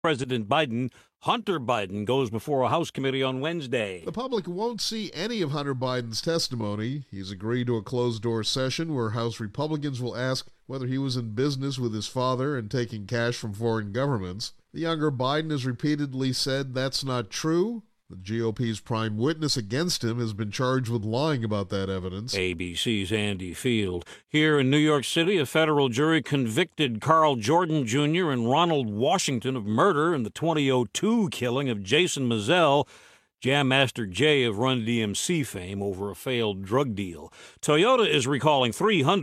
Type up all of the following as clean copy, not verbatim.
President Biden. Hunter Biden goes before a House committee on Wednesday. The public won't see any of Hunter Biden's testimony. He's agreed to a closed-door session where House Republicans will ask whether he was in business with his father and taking cash from foreign governments. The younger Biden has repeatedly said that's not true. The GOP's prime witness against him has been charged with lying about that evidence. ABC's Andy Field. Here in New York City, a federal jury convicted Carl Jordan Jr. and Ronald Washington of murder in the 2002 killing of Jason Mizell, Jam Master Jay of Run DMC fame, over a failed drug deal. Toyota is recalling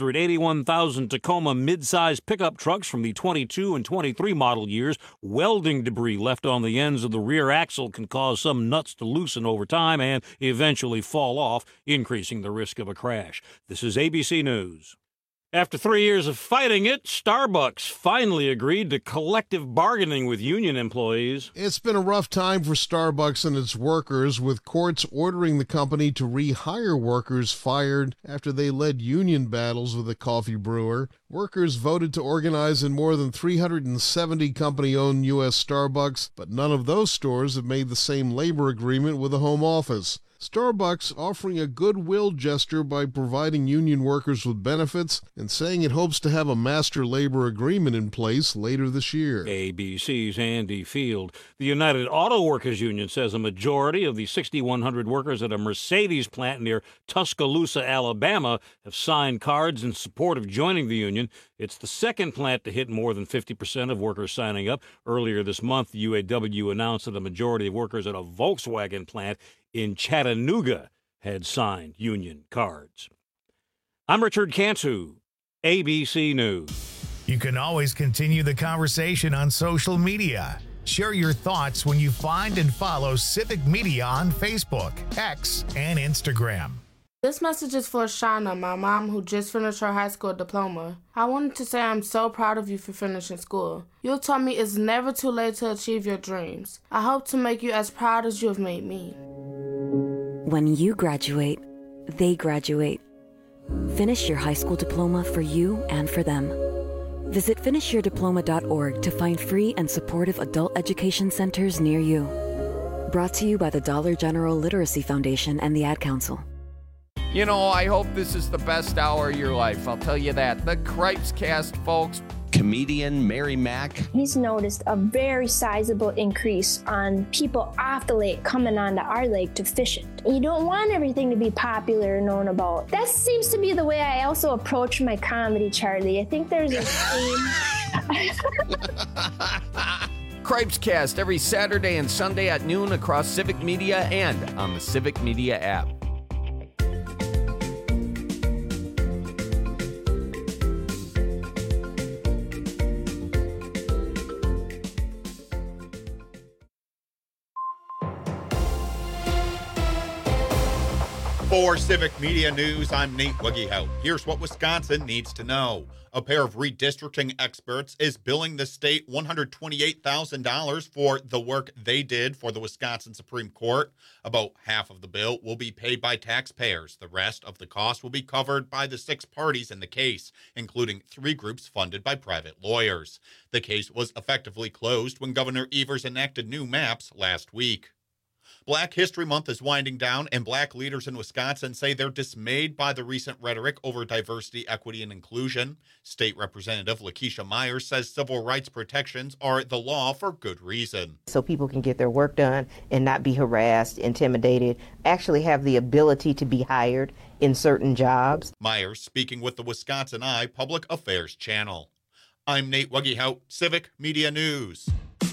381,000 Tacoma midsize pickup trucks from the 22 and 23 model years. Welding debris left on the ends of the rear axle can cause some nuts to loosen over time and eventually fall off, increasing the risk of a crash. This is ABC News. After 3 years of fighting it, Starbucks finally agreed to collective bargaining with union employees. It's been a rough time for Starbucks and its workers, with courts ordering the company to rehire workers fired after they led union battles with a coffee brewer. Workers voted to organize in more than 370 company-owned U.S. Starbucks, but none of those stores have made the same labor agreement with a home office. Starbucks offering a goodwill gesture by providing union workers with benefits and saying it hopes to have a master labor agreement in place later this year. ABC's Andy Field. The United Auto Workers Union says a majority of the 6,100 workers at a Mercedes plant near Tuscaloosa, Alabama, have signed cards in support of joining the union. It's the second plant to hit more than 50% of workers signing up. Earlier this month, the UAW announced that a majority of workers at a Volkswagen plant in Chattanooga had signed union cards. I'm Richard Cantu, ABC News. You can always continue the conversation on social media. Share your thoughts when you find and follow Civic Media on Facebook, X, and Instagram. This message is for Shauna, my mom, who just finished her high school diploma. I wanted to say I'm so proud of you for finishing school. You taught me it's never too late to achieve your dreams. I hope to make you as proud as you have made me. When you graduate, they graduate. Finish your high school diploma for you and for them. Visit finishyourdiploma.org to find free and supportive adult education centers near you. Brought to you by the Dollar General Literacy Foundation and the Ad Council. You know, I hope this is the best hour of your life. I'll tell you that. The Cripes Cast, folks. Comedian Mary Mack. He's noticed a very sizable increase on people off the lake coming onto our lake to fish it. You don't want everything to be popular and known about. That seems to be the way I also approach my comedy, Charlie. I think there's a theme. Cripes Cast every Saturday and Sunday at noon across Civic Media and on the Civic Media app. For Civic Media News, I'm Nate Wiggyhout. Here's what Wisconsin needs to know. A pair of redistricting experts is billing the state $128,000 for the work they did for the Wisconsin Supreme Court. About half of the bill will be paid by taxpayers. The rest of the cost will be covered by the 6 parties in the case, including 3 groups funded by private lawyers. The case was effectively closed when Governor Evers enacted new maps last week. Black History Month is winding down, and Black leaders in Wisconsin say they're dismayed by the recent rhetoric over diversity, equity, and inclusion. State Representative Lakeisha Myers says civil rights protections are the law for good reason. So people can get their work done and not be harassed, intimidated, actually have the ability to be hired in certain jobs. Myers speaking with the Wisconsin Eye Public Affairs Channel. I'm Nate Wiggyhout, Civic Media News.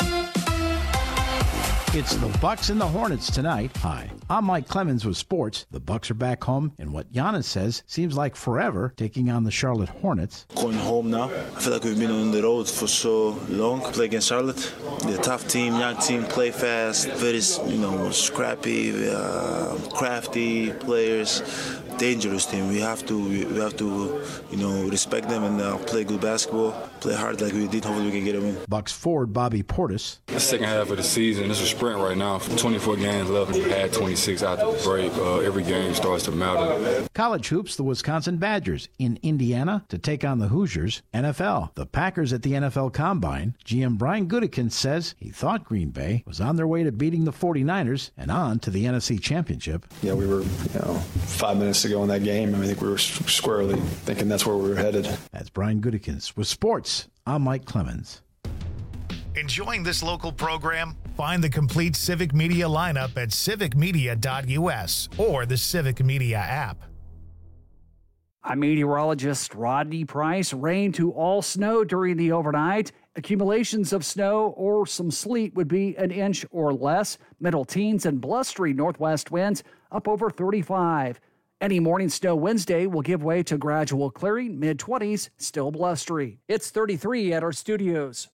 It's the Bucks and the Hornets tonight. Hi, I'm Mike Clemens with sports. The Bucks are back home, and what Giannis says seems like forever, taking on the Charlotte Hornets. Going home now. I feel like we've been on the road for so long. Play against Charlotte. They're a tough team, young team, play fast, very, scrappy, crafty players. dangerous team. We have to respect them and play good basketball, play hard like we did. Hopefully we can get a win. Bucks forward Bobby Portis. The second half of the season, it's a sprint right now. 24 games left. We had 26 after the break. Every game starts to matter. College hoops, the Wisconsin Badgers in Indiana to take on the Hoosiers. NFL, the Packers at the NFL Combine. GM Brian Gutekunst says he thought Green Bay was on their way to beating the 49ers and on to the NFC Championship. Yeah, we were 5 minutes to go in that game. I think we were squarely thinking that's where we were headed. That's Brian Gutekunst with sports. I'm Mike Clemens. Enjoying this local program? Find the complete Civic Media lineup at civicmedia.us or the Civic Media app. I'm meteorologist Rodney Price. Rain to all snow during the overnight. Accumulations of snow or some sleet would be an inch or less. Middle teens and blustery northwest winds up over 35. Any morning snow Wednesday will give way to gradual clearing. Mid-20s, still blustery. It's 33 at our studios.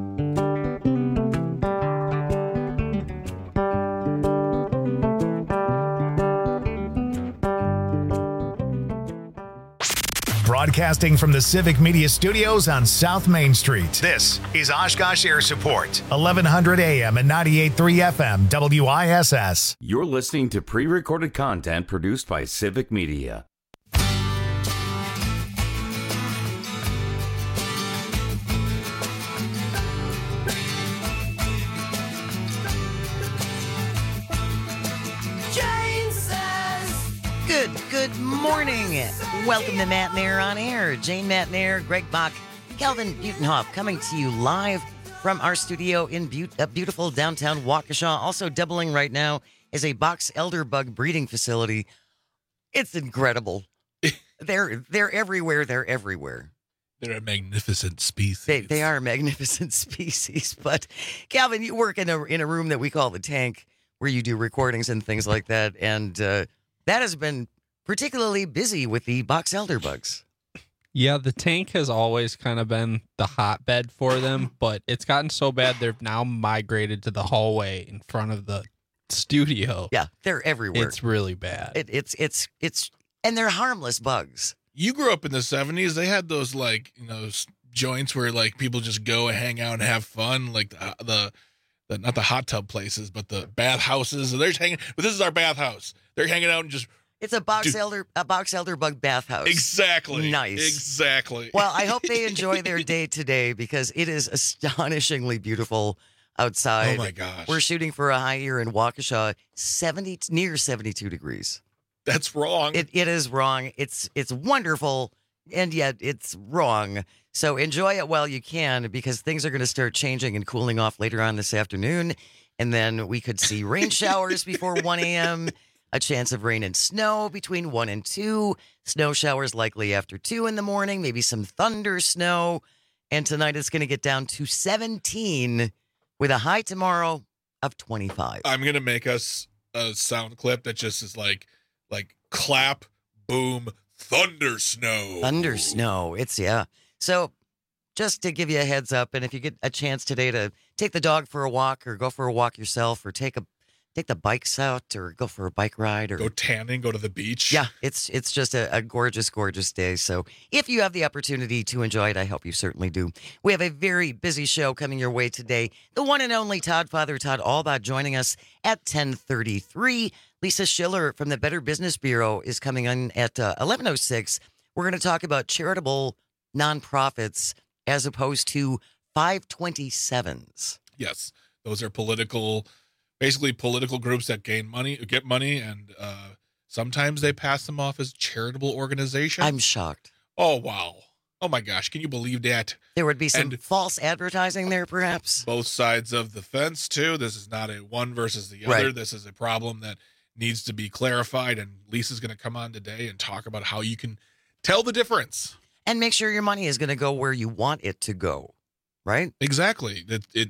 Broadcasting from the Civic Media Studios on South Main Street. This is Oshkosh Air Support, 1100 AM and 98.3 FM, WISS. You're listening to pre-recorded content produced by Civic Media. Good morning. Welcome to Matt and Air on Air. Jane Matt and Air, Greg Bach, Calvin Butenhoff coming to you live from our studio in beautiful downtown Waukesha. Also doubling right now is a box elderbug breeding facility. It's incredible. They're everywhere. They're everywhere. They're a magnificent species. They are a magnificent species. But Calvin, you work in a room that we call the tank, where you do recordings and things like that, and that has been particularly busy with the box elderbugs. Yeah, the tank has always kind of been the hotbed for them, but it's gotten so bad they've now migrated to the hallway in front of the studio. Yeah, they're everywhere. It's really bad. It's and they're harmless bugs. You grew up in the 70s. They had those joints where people just go and hang out and have fun, like the not the hot tub places, but the bath houses. They're just hanging. But this is our bathhouse. They're hanging out and just. It's a box elderbug bathhouse. Exactly. Nice. Exactly. Well, I hope they enjoy their day today because it is astonishingly beautiful outside. Oh my gosh. We're shooting for a high here in Waukesha, near 72 degrees. That's wrong. It is wrong. It's wonderful, and yet it's wrong. So enjoy it while you can because things are going to start changing and cooling off later on this afternoon. And then we could see rain showers before 1 a.m., a chance of rain and snow between 1 and 2. Snow showers likely after 2 in the morning, maybe some thunder snow. And tonight it's going to get down to 17 with a high tomorrow of 25. I'm going to make us a sound clip that just is like clap, boom, thunder snow. Thunder snow. Yeah. So just to give you a heads up, and if you get a chance today to take the dog for a walk or go for a walk yourself or take the bikes out or go for a bike ride or go tanning, go to the beach. Yeah, it's just a gorgeous, gorgeous day. So if you have the opportunity to enjoy it, I hope you certainly do. We have a very busy show coming your way today. The one and only Father Todd Albaugh joining us at 10:33. Lisa Schiller from the Better Business Bureau is coming in at 11:06. We're going to talk about charitable nonprofits as opposed to 527s. Yes, those are basically political groups that get money, and sometimes they pass them off as charitable organizations. I'm shocked. Oh, wow. Oh, my gosh. Can you believe that? There would be some false advertising there, perhaps? Both sides of the fence, too. This is not a one versus the other. Right. This is a problem that needs to be clarified, and Lisa's going to come on today and talk about how you can tell the difference. And make sure your money is going to go where you want it to go, right? Exactly.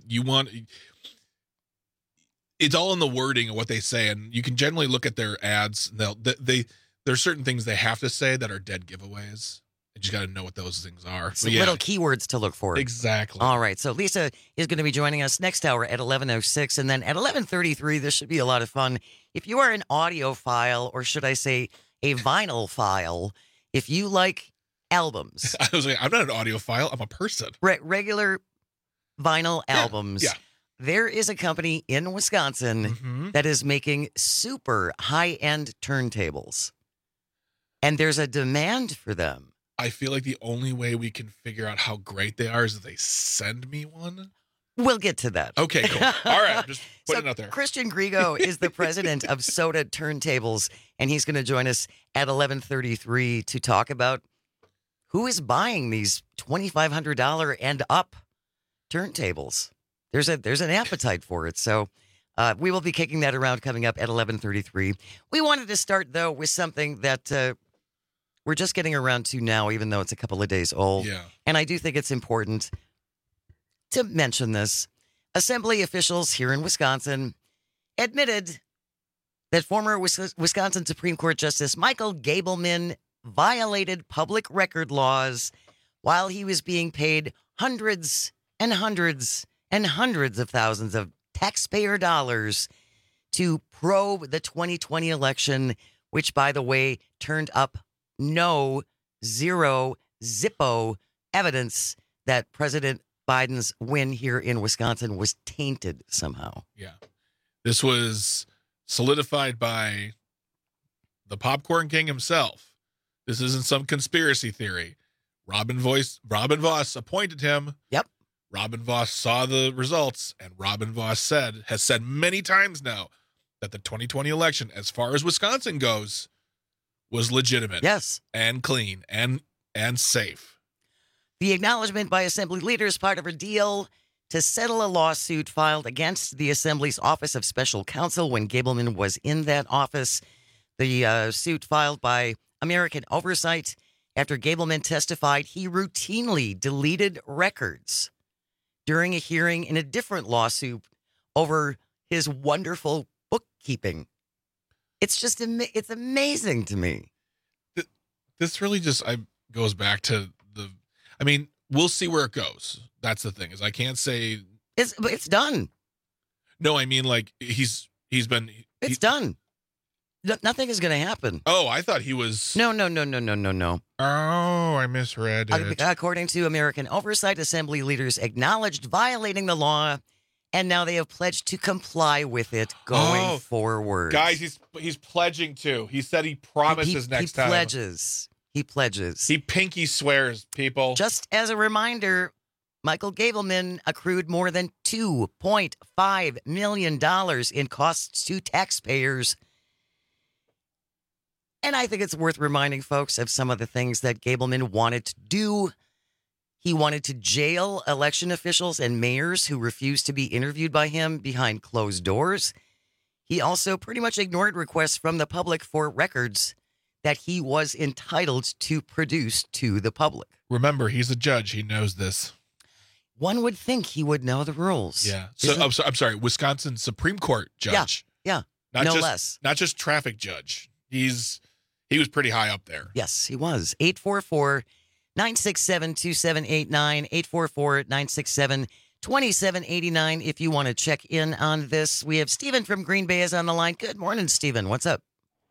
It's all in the wording of what they say, and you can generally look at their ads. There's certain things they have to say that are dead giveaways. You just got to know what those things are. Some little keywords to look for. Exactly. All right. So Lisa is going to be joining us next hour at 11:06, and then at 11:33, this should be a lot of fun. If you are an audiophile, or should I say a vinyl file. If you like albums, I was like, I'm not an audiophile. I'm a person. Regular vinyl albums. Yeah. There is a company in Wisconsin that is making super high-end turntables, and there's a demand for them. I feel like the only way we can figure out how great they are is if they send me one. We'll get to that. Okay, cool. All right, just putting it out there. Christian Grigo is the president of Soda Turntables, and he's going to join us at 11:33 to talk about who is buying these $2,500 and up turntables. There's an appetite for it, so we will be kicking that around coming up at 11:33. We wanted to start, though, with something that we're just getting around to now, even though it's a couple of days old. Yeah. And I do think it's important to mention this. Assembly officials here in Wisconsin admitted that former Wisconsin Supreme Court Justice Michael Gableman violated public record laws while he was being paid hundreds and hundreds and hundreds of thousands of taxpayer dollars to probe the 2020 election, which, by the way, turned up zero Zippo evidence that President Biden's win here in Wisconsin was tainted somehow. Yeah. This was solidified by the Popcorn King himself. This isn't some conspiracy theory. Robin Voss appointed him. Yep. Robin Voss saw the results, and Robin Voss has said many times now that the 2020 election, as far as Wisconsin goes, was legitimate. Yes. And clean and safe. The acknowledgement by Assembly leaders, part of a deal to settle a lawsuit filed against the Assembly's Office of Special Counsel when Gableman was in that office. The suit filed by American Oversight after Gableman testified he routinely deleted records during a hearing in a different lawsuit over his wonderful bookkeeping. It's just it's amazing to me. This really just goes back to I mean, we'll see where it goes. That's the thing, is I can't say it's done. No, I mean, like he's done. Nothing is going to happen. Oh, I thought he was. No. Oh, I misread it. According to American Oversight, Assembly leaders acknowledged violating the law, and now they have pledged to comply with it going forward. Guys, he's pledging to. He said he promises next time. He pledges. He pinky swears, people. Just as a reminder, Michael Gableman accrued more than $2.5 million in costs to taxpayers. And I think it's worth reminding folks of some of the things that Gableman wanted to do. He wanted to jail election officials and mayors who refused to be interviewed by him behind closed doors. He also pretty much ignored requests from the public for records that he was entitled to produce to the public. Remember, he's a judge. He knows this. One would think he would know the rules. Yeah. So I'm sorry, Wisconsin Supreme Court judge. Yeah. Less. Not just traffic judge. He was pretty high up there. Yes, he was. 844-967-2789, 844-967-2789 if you want to check in on this. We have Stephen from Green Bay is on the line. Good morning, Stephen. What's up?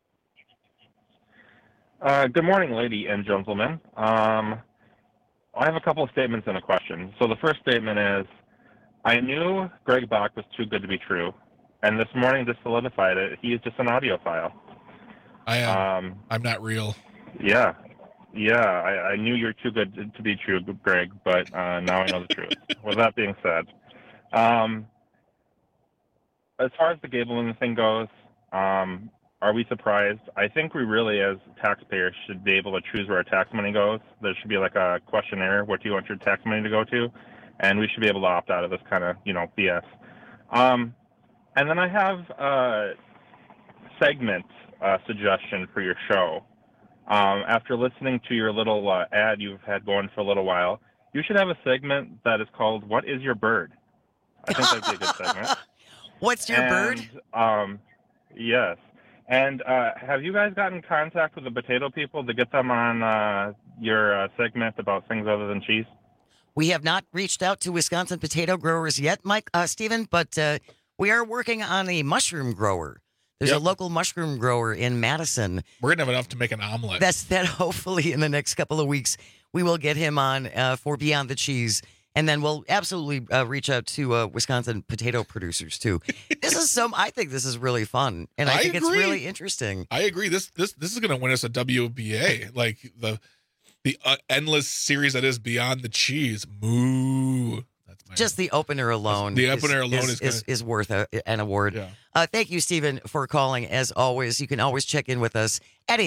Good morning, lady and gentlemen. I have a couple of statements and a question. So the first statement is, I knew Greg Bach was too good to be true, and this morning just solidified it. He is just an audiophile. I am. I'm not real. Yeah. I knew you're too good to be true, Greg, but now I know the truth. With that being said, as far as the Gableman thing goes, are we surprised? I think we really, as taxpayers, should be able to choose where our tax money goes. There should be like a questionnaire. What do you want your tax money to go to? And we should be able to opt out of this kind of, BS. And then I have a segment suggestion for your show. After listening to your little ad you've had going for a little while, you should have a segment that is called "What is Your Bird?" I think that'd be a good segment. What's your bird? Yes. And have you guys gotten in contact with the potato people to get them on your segment about things other than cheese? We have not reached out to Wisconsin potato growers yet, Stephen, but we are working on a mushroom grower There's a local mushroom grower in Madison. We're gonna have enough to make an omelet. That hopefully in the next couple of weeks we will get him on for Beyond the Cheese. And then we'll absolutely reach out to Wisconsin potato producers too. I think this is really fun, and I think it's really interesting. I agree. This is going to win us a WBA, like the endless series that is Beyond the Cheese. Moo. Just the opener alone. Is worth an award. Yeah. Thank you, Stephen, for calling. As always, you can always check in with us at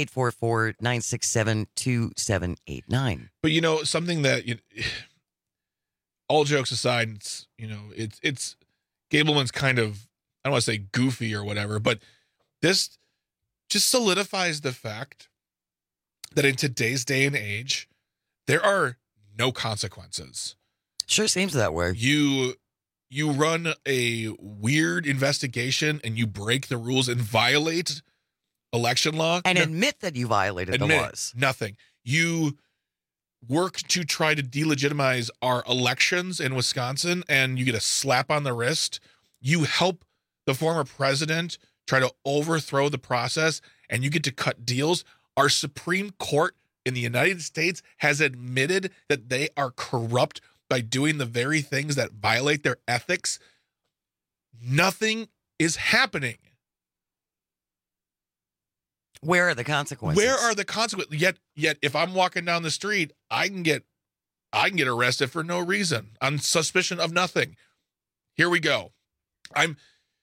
844-967-2789. But something that all jokes aside, it's Gableman's kind of, I don't want to say goofy or whatever, but this just solidifies the fact that in today's day and age, there are no consequences. Sure seems that way. You run a weird investigation and you break the rules and violate election law. And admit that you violated the laws. Nothing. You work to try to delegitimize our elections in Wisconsin, and you get a slap on the wrist. You help the former president try to overthrow the process, and you get to cut deals. Our Supreme Court in the United States has admitted that they are corrupt by doing the very things that violate their ethics. Nothing is happening. Where are the consequences? Where are the consequences? Yet, if I'm walking down the street, I can get arrested for no reason on suspicion of nothing. Here we go. I'm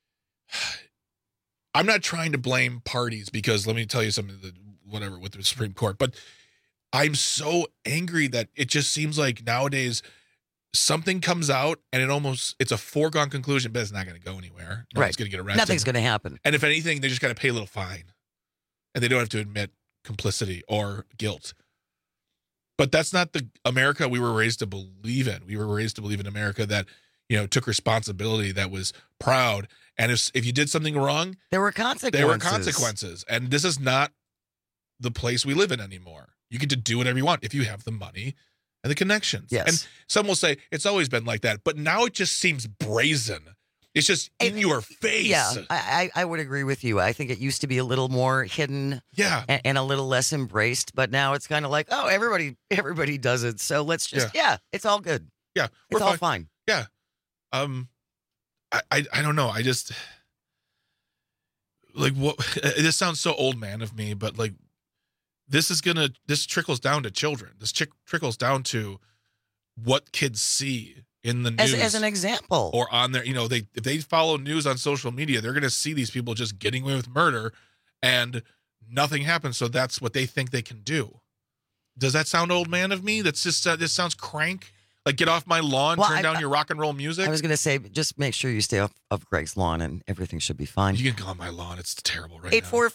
not trying to blame parties, because let me tell you something, whatever with the Supreme Court, but I'm so angry that it just seems like nowadays something comes out and it's a foregone conclusion, but it's not going to go anywhere. No one's going to get arrested. Nothing's going to happen. And if anything, they just got to pay a little fine. And they don't have to admit complicity or guilt. But that's not the America we were raised to believe in. We were raised to believe in America that, took responsibility, that was proud. And if you did something wrong, there were consequences. And this is not the place we live in anymore. You get to do whatever you want if you have the money and the connections. Yes. And some will say it's always been like that. But now it just seems brazen. It's just in your face. Yeah, I would agree with you. I think it used to be a little more hidden, and a little less embraced. But now it's kind of like, oh, everybody does it. So let's just, it's all good. Yeah, it's all fine. Yeah. I don't know. I just like what this sounds so old man of me, but like this trickles down to children. This trickles down to what kids see in the news as an example, or on their, if they follow news on social media, they're going to see these people just getting away with murder and nothing happens. So that's what they think they can do. Does that sound old man of me? That's just, this sounds crank. Like, get off my lawn, turn down your rock and roll music. I was going to say, just make sure you stay off of Greg's lawn and everything should be fine. You can go on my lawn. It's terrible right now.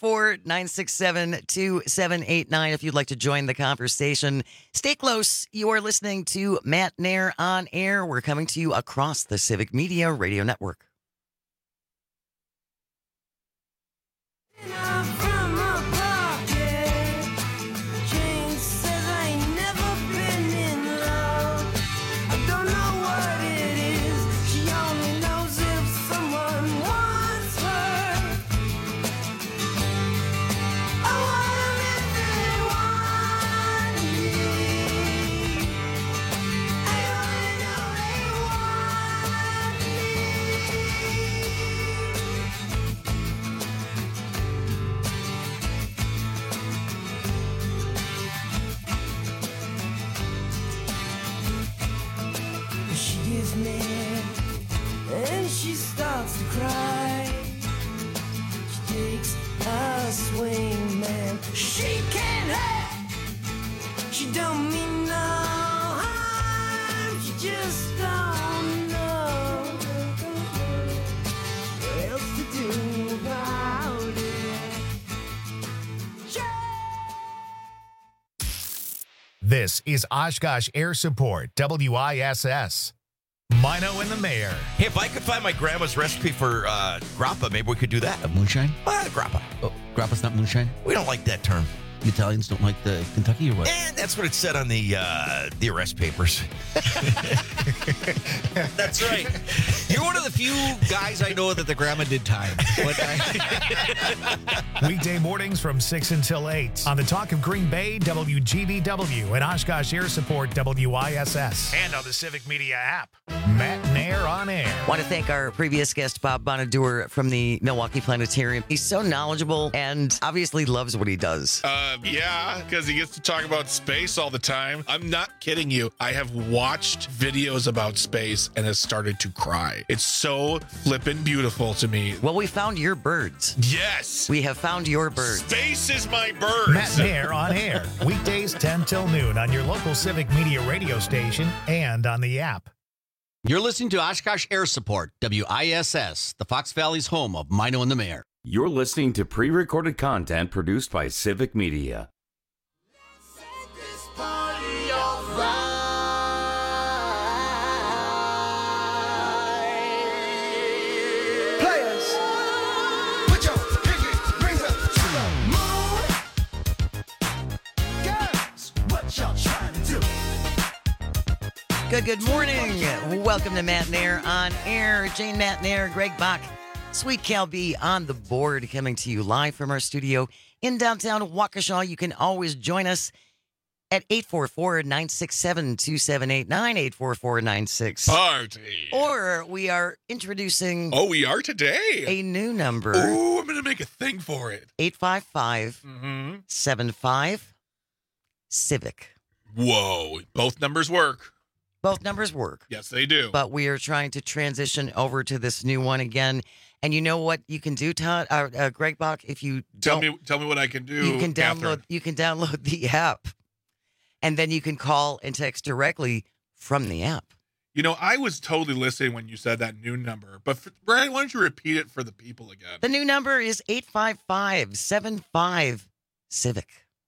844-967-2789 if you'd like to join the conversation. Stay close. You are listening to Matt Nair on Air. We're coming to you across the Civic Media Radio Network. And she starts to cry. She takes a swing, man. She can't help. She don't mean no harm. She just don't know what else to do about it. This is Oshkosh Air Support, WISS. Mino and the Mayor. Hey, if I could find my grandma's recipe for grappa, maybe we could do that. Moonshine? Grappa. Oh, grappa's not moonshine? We don't like that term. The Italians don't like the Kentucky or what? And that's what it said on the arrest papers. That's right. You're one of the few guys I know that the grandma did time. Weekday mornings from 6 until 8 on the Talk of Green Bay, WGBW, and Oshkosh Air Support, WISS, and on the Civic Media app. Matt Nair on air. Want to thank our previous guest, Bob Bonadur from the Milwaukee Planetarium. He's so knowledgeable and obviously loves what he does. Yeah, because he gets to talk about space all the time. I'm not kidding you. I have watched videos about space and has started to cry. It's so flippin' beautiful to me. Well, we found your birds. Yes. We have found your birds. Space is my birds. Matt Nair on air. Weekdays 10 till noon on your local Civic Media radio station and on the app. You're listening to Oshkosh Air Support, WISS, the Fox Valley's home of Mino and the Mayor. You're listening to pre-recorded content produced by Civic Media. Players, put your pinky rings up to the moon. Girls, what y'all trying to do? Good morning. Welcome to Matt Nair on air. Jane Matt Nair, Greg Bach, Sweet Cal B on the board, coming to you live from our studio in downtown Waukesha. You can always join us at 844-967-2789, 844-96. Party. Or we are introducing... Oh, we are today? A new number. Oh, I'm going to make a thing for it. 855-75-CIVIC. Whoa. Both numbers work. Both numbers work. Yes, they do. But we are trying to transition over to this new one again. And you know what you can do, Todd, Greg Bach, if you tell me what I can do. You can download the app, and then you can call and text directly from the app. You know, I was totally listening when you said that new number, but Brian, why don't you repeat it for the people again? The new number is 855-75-CIVIC.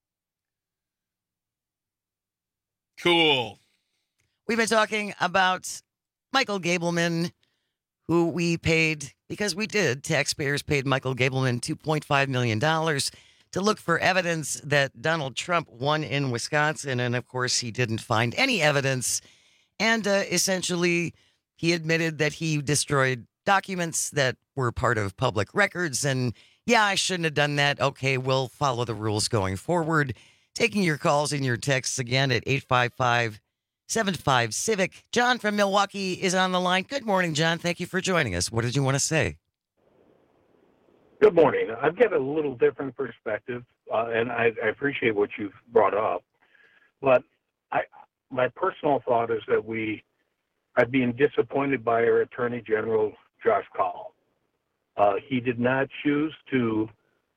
Cool. We've been talking about Michael Gableman, who we paid, because we did, taxpayers paid Michael Gableman $2.5 million to look for evidence that Donald Trump won in Wisconsin. And of course, he didn't find any evidence. And essentially, he admitted that he destroyed documents that were part of public records. And yeah, I shouldn't have done that. Okay, we'll follow the rules going forward. Taking your calls and your texts again at 855-75-CIVIC. John from Milwaukee is on the line. Good morning, John. Thank you for joining us. What did you want to say? Good morning. I've got a little different perspective, and I appreciate what you've brought up. But my personal thought is that I've been disappointed by our Attorney General, Josh Kaul. He did not choose to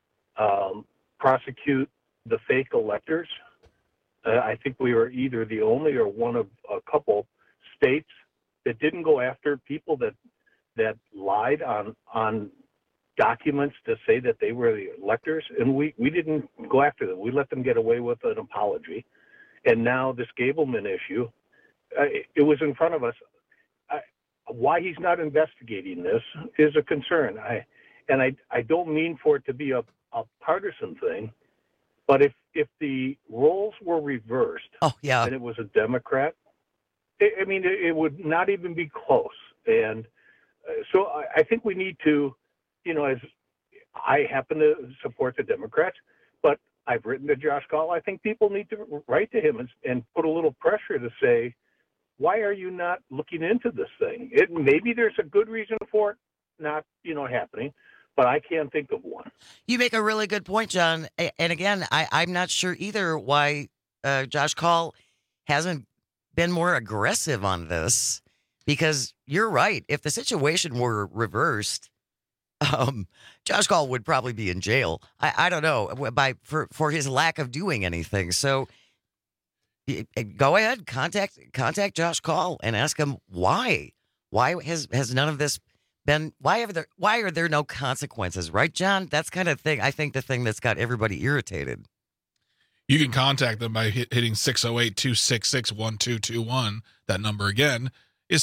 prosecute the fake electors. I think we were either the only or one of a couple states that didn't go after people that lied on documents to say that they were the electors, and we didn't go after them. We let them get away with an apology. And now this Gableman issue, it was in front of us. Why he's not investigating this is a concern. I don't mean for it to be a partisan thing, but if the roles were reversed, and it was a Democrat, it would not even be close. And so I think we need to, as I happen to support the Democrats, but I've written to Josh Kaul. I think people need to write to him and put a little pressure to say, why are you not looking into this thing? Maybe there's a good reason for it not, happening, but I can't think of one. You make a really good point, John. And again, I'm not sure either why Josh Kaul hasn't been more aggressive on this, because you're right. If the situation were reversed, Josh Kaul would probably be in jail. I don't know, for his lack of doing anything. So go ahead, contact Josh Kaul and ask him why. Why has none of this been? Why are there no consequences? Right, John? That's kind of thing. I think the thing that's got everybody irritated. You can contact them by hitting 608-266-1221. That number again is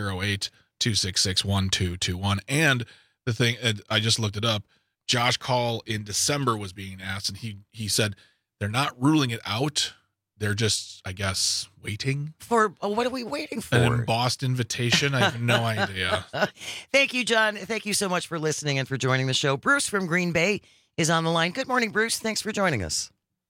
608-266-1221. And the thing, I just looked it up, Josh Kaul in December was being asked, and he said they're not ruling it out. They're just, I guess, waiting. For what are we waiting for? An embossed invitation? I have no idea. Thank you, John. Thank you so much for listening and for joining the show. Bruce from Green Bay is on the line. Good morning, Bruce. Thanks for joining us.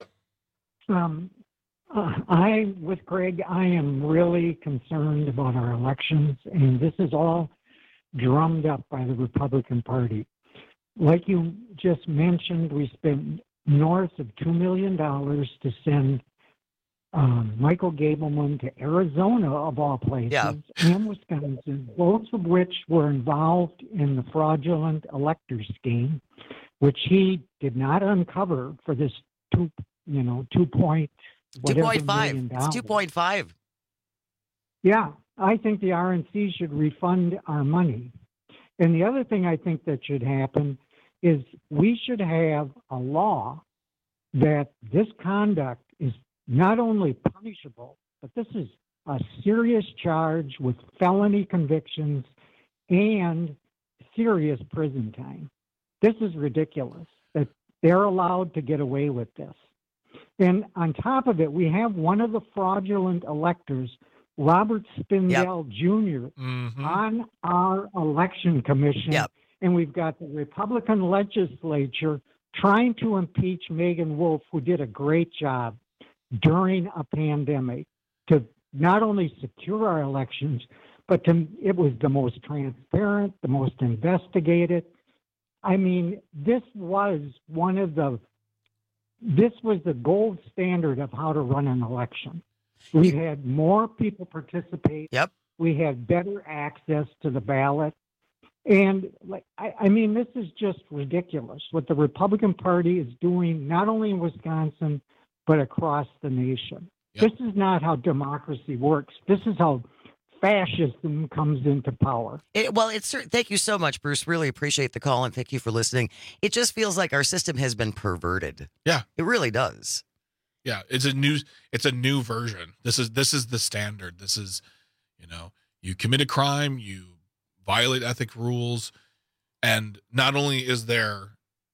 With Greg, I am really concerned about our elections, and this is all drummed up by the Republican Party. Like you just mentioned, we spent north of $2 million to send Michael Gableman to Arizona, of all places, and Wisconsin, both of which were involved in the fraudulent elector scheme, which he did not uncover for this 2.5. It's 2.5. Yeah, I think the RNC should refund our money. And the other thing I think that should happen is we should have a law that this conduct is not only punishable, but this is a serious charge with felony convictions and serious prison time. This is ridiculous that they're allowed to get away with this. And on top of it, we have one of the fraudulent electors, Robert Spindell Jr., on our election commission. And we've got the Republican legislature trying to impeach Megan Wolf, who did a great job during a pandemic to not only secure our elections, but it was the most transparent, the most investigated. I mean, this was the gold standard of how to run an election. We had more people participate. We had better access to the ballot. And I mean, this is just ridiculous what the Republican Party is doing, not only in Wisconsin, but across the nation. This is not how democracy works. This is how fascism comes into power. Thank you so much, Bruce. Really appreciate the call and thank you for listening. It just feels like our system has been perverted. Yeah, it really does. Yeah, it's a new version. This is the standard. This is, you commit a crime, you violate ethic rules, and not only is there's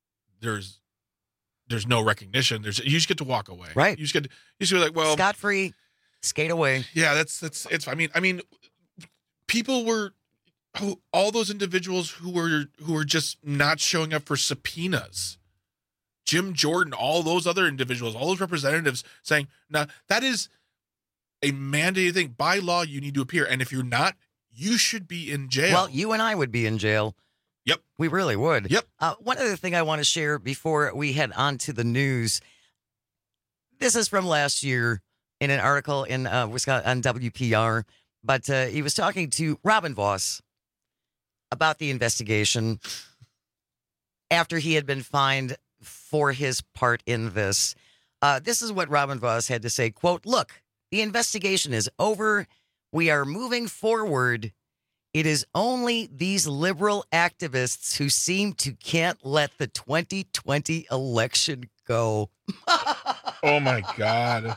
no recognition. You just get to walk away. Right. You just get to be like, well, scot-free, skate away. Yeah, it's. I mean, people were all those individuals who were just not showing up for subpoenas. Jim Jordan, all those other individuals, all those representatives saying, "Now that is a mandated thing by law. You need to appear, and if you're not, you should be in jail." Well, you and I would be in jail. Yep. We really would. Yep. One other thing I want to share before we head on to the news. This is from last year in an article in Wisconsin on WPR, but he was talking to Robin Voss about the investigation after he had been fined for his part in this. This is what Robin Voss had to say, quote, "Look, the investigation is over. We are moving forward. It is only these liberal activists who seem to can't let the 2020 election go." Oh my God.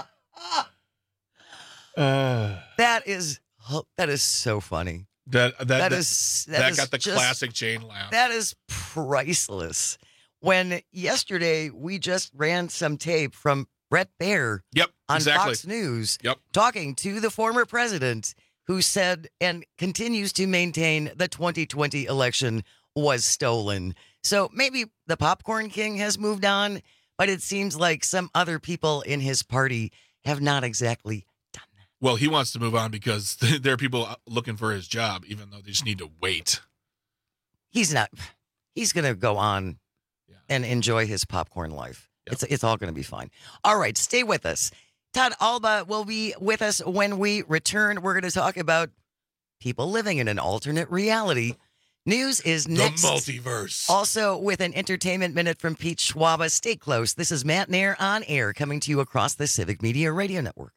That is so funny. That got the just classic Jane laugh. That is priceless. When yesterday we just ran some tape from Brett Baer on Fox News talking to the former president who said and continues to maintain the 2020 election was stolen. So maybe the Popcorn King has moved on, but it seems like some other people in his party have not exactly done that. Well, he wants to move on because there are people looking for his job, even though they just need to wait. He's not. He's going to go on and enjoy his popcorn life. It's all going to be fine. All right, stay with us. Todd Alba will be with us when we return. We're going to talk about people living in an alternate reality. News is next. The multiverse. Also with an entertainment minute from Pete Schwaba. Stay close. This is Matt Nair on air, coming to you across the Civic Media Radio Network.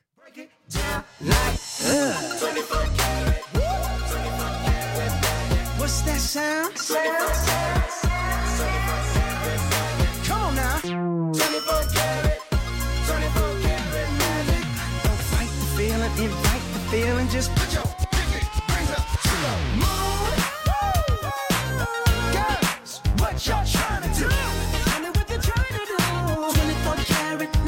What's that sound? Come on now. 24 karat magic. Don't fight the feeling, invite the feeling. Just put your pinky rings up to the moon. Girls, what y'all trying to do? Tell me what you're trying to do. 24 karat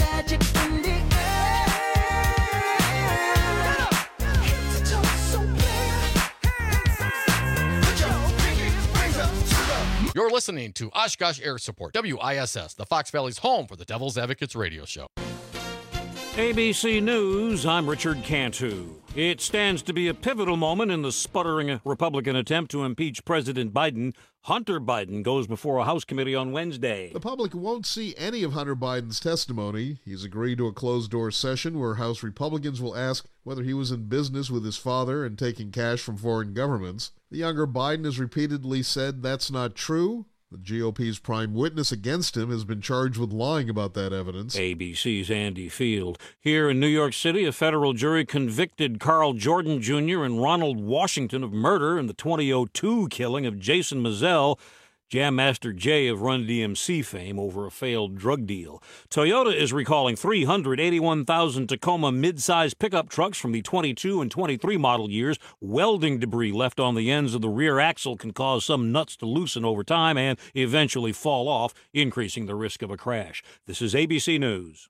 You're listening to Oshkosh Air Support, WISS, the Fox Valley's home for the Devil's Advocates radio show. ABC News, I'm Richard Cantu. It stands to be a pivotal moment in the sputtering Republican attempt to impeach President Biden. Hunter Biden goes before a House committee on Wednesday. The public won't see any of Hunter Biden's testimony. He's agreed to a closed-door session where House Republicans will ask whether he was in business with his father and taking cash from foreign governments. The younger Biden has repeatedly said that's not true. The GOP's prime witness against him has been charged with lying about that evidence. ABC's Andy Field. Here in New York City, a federal jury convicted Carl Jordan Jr. and Ronald Washington of murder in the 2002 killing of Jason Mizell, Jam Master Jay of Run DMC fame, over a failed drug deal. Toyota is recalling 381,000 Tacoma midsize pickup trucks from the 22 and 23 model years. Welding debris left on the ends of the rear axle can cause some nuts to loosen over time and eventually fall off, increasing the risk of a crash. This is ABC News.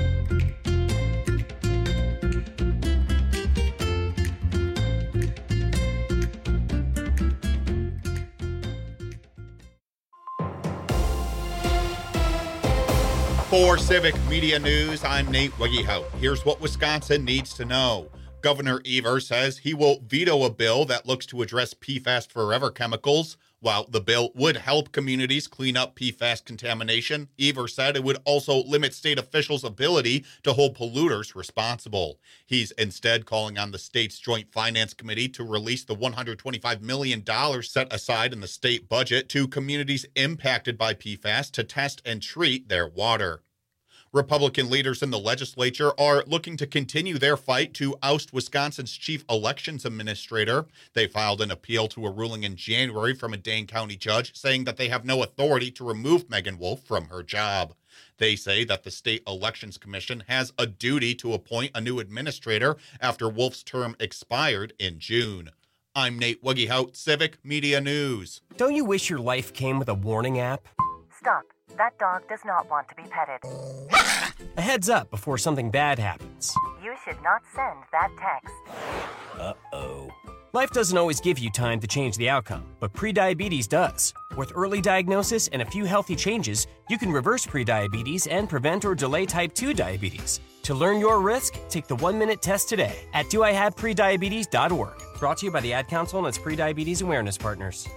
For Civic Media News, I'm Nate Wiggyhout. Here's what Wisconsin needs to know. Governor Evers says he will veto a bill that looks to address PFAS forever chemicals. While the bill would help communities clean up PFAS contamination, Evers said it would also limit state officials' ability to hold polluters responsible. He's instead calling on the state's Joint Finance Committee to release the $125 million set aside in the state budget to communities impacted by PFAS to test and treat their water. Republican leaders in the legislature are looking to continue their fight to oust Wisconsin's chief elections administrator. They filed an appeal to a ruling in January from a Dane County judge saying that they have no authority to remove Megan Wolf from her job. They say that the State Elections Commission has a duty to appoint a new administrator after Wolf's term expired in June. I'm Nate Wiggyhout, Civic Media News. Don't you wish your life came with a warning app? Stop. That dog does not want to be petted. A heads up before something bad happens. You should not send that text. Uh-oh. Life doesn't always give you time to change the outcome, but prediabetes does. With early diagnosis and a few healthy changes, you can reverse prediabetes and prevent or delay type 2 diabetes. To learn your risk, take the 1-minute test today at doihaveprediabetes.org. Brought to you by the Ad Council and its prediabetes awareness partners.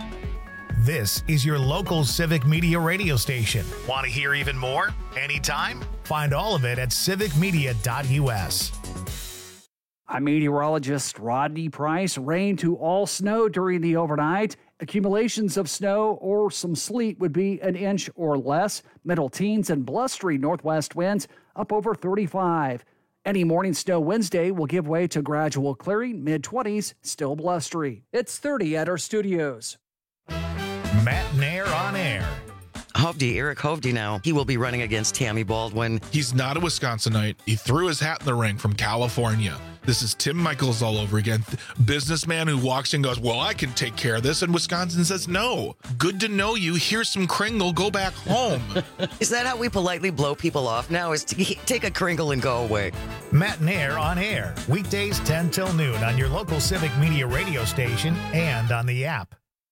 This is your local Civic Media radio station. Want to hear even more? Anytime? Find all of it at civicmedia.us. I'm meteorologist Rodney Price. Rain to all snow during the overnight. Accumulations of snow or some sleet would be an inch or less. Middle teens and blustery northwest winds up over 35. Any morning snow Wednesday will give way to gradual clearing. Mid-20s, still blustery. It's 30 at our studios. Matt Nair on air. Eric Hovde now. He will be running against Tammy Baldwin. He's not a Wisconsinite. He threw his hat in the ring from California. This is Tim Michaels all over again. Businessman who walks in and goes, well, I can take care of this. And Wisconsin says, no. Good to know you. Here's some Kringle. Go back home. Is that how we politely blow people off now? Is to take a Kringle and go away? Matt Nair on air. Weekdays 10 till noon on your local Civic Media radio station and on the app.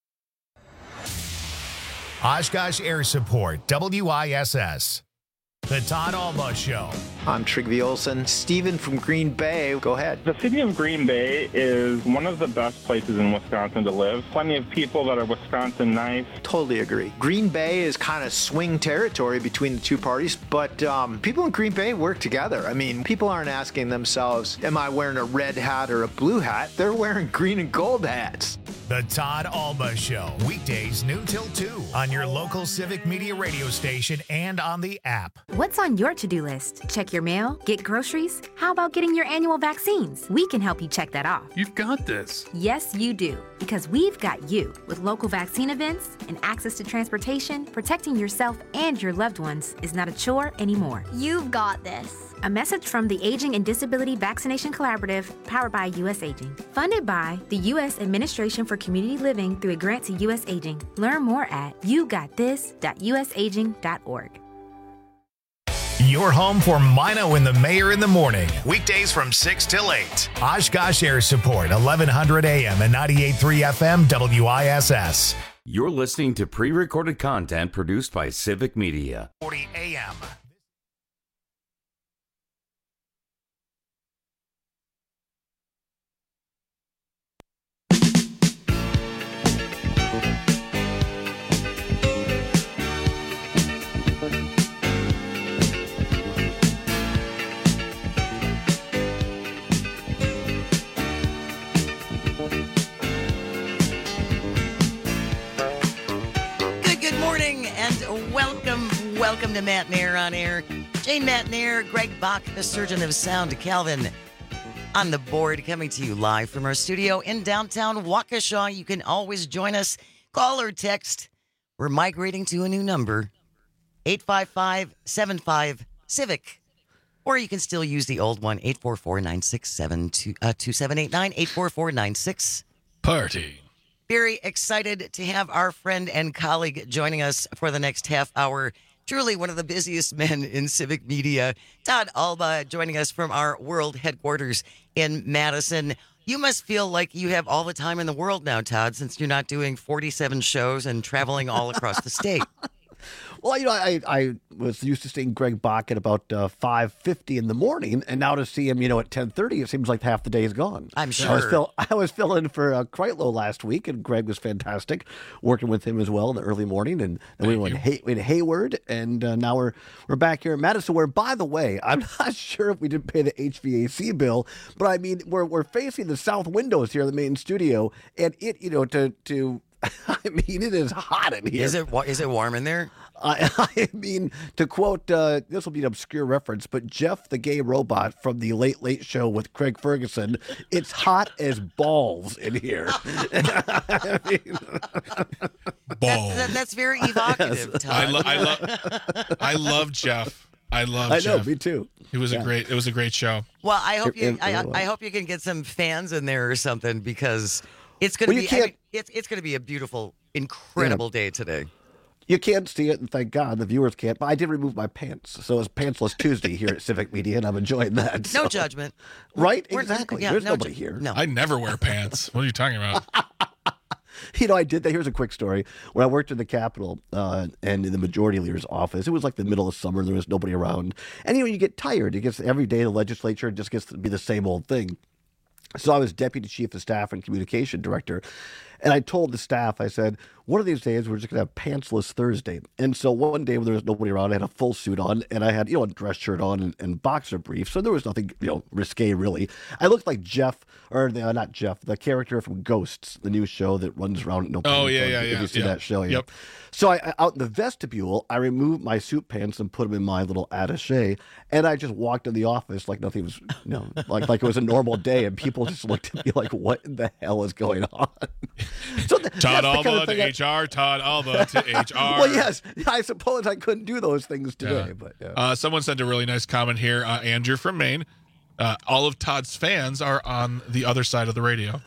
Oshkosh Air Support, WISS. The Todd Alba Show. I'm Trygve Olsen. Steven from Green Bay, go ahead. The city of Green Bay is one of the best places in Wisconsin to live. Plenty of people that are Wisconsin nice. Totally agree. Green Bay is kind of swing territory between the two parties, but people in Green Bay work together. I mean, people aren't asking themselves, am I wearing a red hat or a blue hat? They're wearing green and gold hats. The Todd Alba Show, weekdays noon till 2 on your local Civic Media radio station and on the app. What's on your to-do list? Check your mail? Get groceries? How about getting your annual vaccines? We can help you check that off. You've got this. Yes, you do. Because we've got you. With local vaccine events and access to transportation, protecting yourself and your loved ones is not a chore anymore. You've got this. A message from the Aging and Disability Vaccination Collaborative, powered by U.S. Aging. Funded by the U.S. Administration for Community Living through a grant to U.S. Aging. Learn more at yougotthis.usaging.org. Your home for Mino and the Mayor in the morning. Weekdays from 6 till 8. Oshkosh Air Support, 1100 AM and 98.3 FM WISS. You're listening to pre-recorded content produced by Civic Media. 40 AM. Good morning and welcome to Matt Nair on Air. Jane Matt Nair, Greg Bach, the surgeon of sound, Calvin on the board, coming to you live from our studio in downtown Waukesha. You can always join us, call or text. We're migrating to a new number, 855-75-CIVIC. Or you can still use the old one, 844-967-2789, 844-96. Party. Very excited to have our friend and colleague joining us for the next half hour. Truly one of the busiest men in civic media. Todd Alba joining us from our world headquarters in Madison. You must feel like you have all the time in the world now, Todd, since you're not doing 47 shows and traveling all across the state. Well, I was used to seeing Greg Bach at about 5:50 in the morning, and now to see him, at 10:30, it seems like half the day is gone. I'm sure. I was filling for Kreitlow last week, and Greg was fantastic, working with him as well in the early morning, and then we went in Hayward, and now we're back here in Madison, where, by the way, I'm not sure if we didn't pay the HVAC bill, but I mean, we're facing the south windows here in the main studio, and it, I mean, it is hot in here. Is it warm in there? I mean, to quote, this will be an obscure reference, but Jeff the Gay Robot from the Late Late Show with Craig Ferguson, it's hot as balls in here. I mean, balls. That's very evocative, Todd. I love Jeff. I know, Jeff. me too. It was a great show. Well, I hope I hope you can get some fans in there or something, because it's going to be it's going to be a beautiful, incredible day today. You can't see it, and thank God the viewers can't. But I did remove my pants, so it's Pantsless Tuesday here at Civic Media, and I'm enjoying that. No judgment. Right? Exactly. Yeah, There's no nobody here. No. I never wear pants. What are you talking about? I did that. Here's a quick story. When I worked in the Capitol and in the majority leader's office, it was like the middle of summer. There was nobody around. And, you get tired. It gets every day the legislature just gets to be the same old thing. So I was deputy chief of staff and communication director. And I told the staff, I said, one of these days we're just going to have Pantsless Thursday. And so one day when there was nobody around, I had a full suit on, and I had, a dress shirt on and boxer briefs. So there was nothing, risque really. I looked like Jeff, or not Jeff, the character from Ghosts, the new show that runs around. If you see that show. Yeah. Yep. So I out in the vestibule, I removed my suit pants and put them in my little attaché, and I just walked in the office like nothing was, like it was a normal day, and people just looked at me like, what in the hell is going on? So Todd Alba to HR, Todd Alba to HR. Well, yes, I suppose I couldn't do those things today. Yeah. But someone sent a really nice comment here. Andrew from Maine. All of Todd's fans are on the other side of the radio.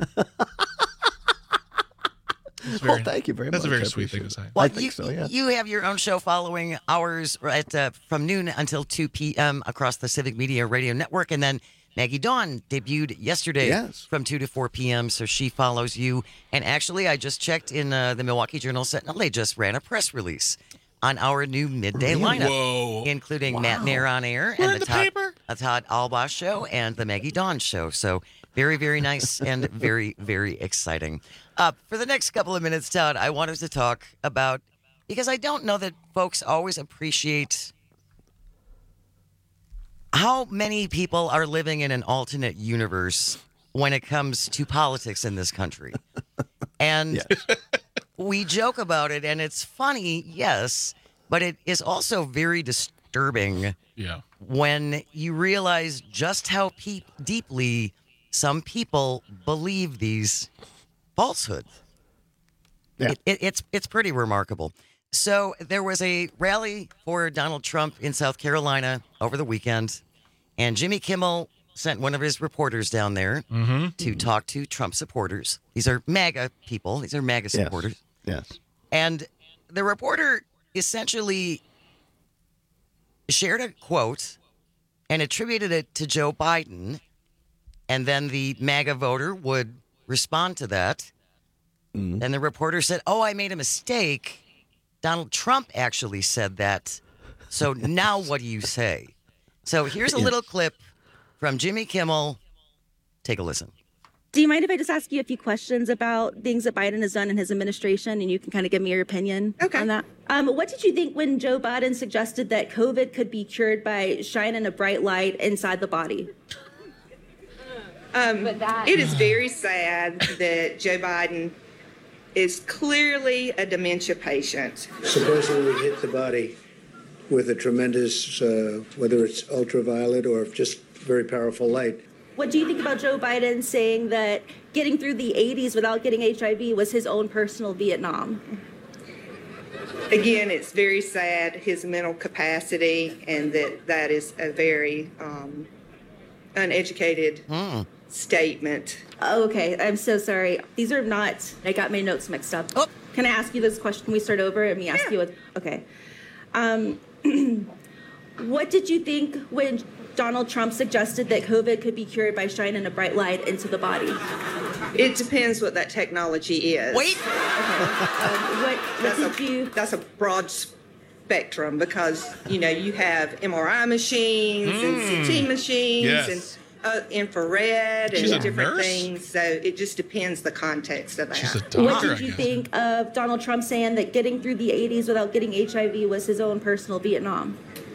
Well, thank you very much. That's a very sweet thing to say. Well, I think so, yeah. You have your own show following ours from noon until 2 p.m. across the Civic Media Radio Network. And then Maggie Dawn debuted yesterday from 2 to 4 p.m., so she follows you. And actually, I just checked in the Milwaukee Journal-Sentinel. They just ran a press release on our new midday lineup, including Matt Nair on Air and the Todd Alba Show and the Maggie Dawn Show. So very, very nice and very, very exciting. For the next couple of minutes, Todd, I wanted to talk about, because I don't know that folks always appreciate how many people are living in an alternate universe when it comes to politics in this country. And we joke about it, and it's funny, yes, but it is also very disturbing when you realize just how deeply some people believe these falsehoods. Yeah. It's pretty remarkable. So there was a rally for Donald Trump in South Carolina over the weekend, and Jimmy Kimmel sent one of his reporters down there to talk to Trump supporters. These are MAGA people. These are MAGA supporters. Yes. And the reporter essentially shared a quote and attributed it to Joe Biden, and then the MAGA voter would respond to that And the reporter said, "Oh, I made a mistake. Donald Trump actually said that. So now what do you say?" So here's a little clip from Jimmy Kimmel. Take a listen. Do you mind if I just ask you a few questions about things that Biden has done in his administration, and you can kind of give me your opinion on that? What did you think when Joe Biden suggested that COVID could be cured by shining a bright light inside the body? It is very sad that Joe Biden is clearly a dementia patient. Supposedly hit the body with a tremendous, whether it's ultraviolet or just very powerful light. What do you think about Joe Biden saying that getting through the 80s without getting HIV was his own personal Vietnam? Again, it's very sad, his mental capacity, and that is a very uneducated statement. Oh, okay, I'm so sorry. These are not, I got my notes mixed up. Oh, can I ask you this question? Can we start over and me ask you what, okay. What did you think when Donald Trump suggested that COVID could be cured by shining a bright light into the body? It depends what that technology is. Wait. Okay. That's a broad spectrum because, you have MRI machines and CT machines and infrared and different things. So it just depends the context of that. She's a doctor, what did you think of Donald Trump saying that getting through the 80s without getting HIV was his own personal Vietnam?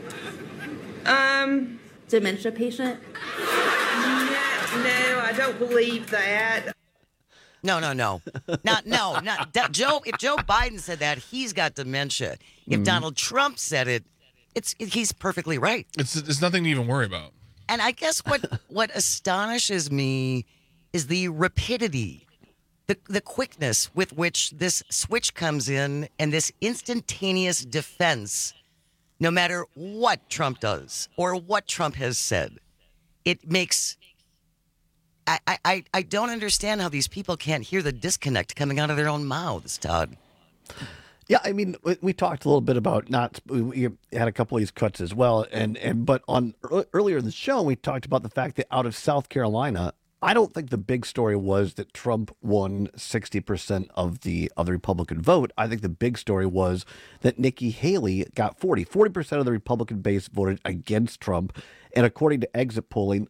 Dementia patient? No, I don't believe that. No. Not Joe. If Joe Biden said that, he's got dementia. If Donald Trump said it, he's perfectly right. It's nothing to even worry about. And I guess what astonishes me is the rapidity, the quickness with which this switch comes in and this instantaneous defense. No matter what Trump does or what Trump has said, it makes. I don't understand how these people can't hear the disconnect coming out of their own mouths, Todd. Yeah, I mean, we talked a little bit about we had a couple of these cuts as well, but earlier in the show we talked about the fact that out of South Carolina, I don't think the big story was that Trump won 60% of the Republican vote. I think the big story was that Nikki Haley got 40% of the Republican base voted against Trump. And according to exit polling,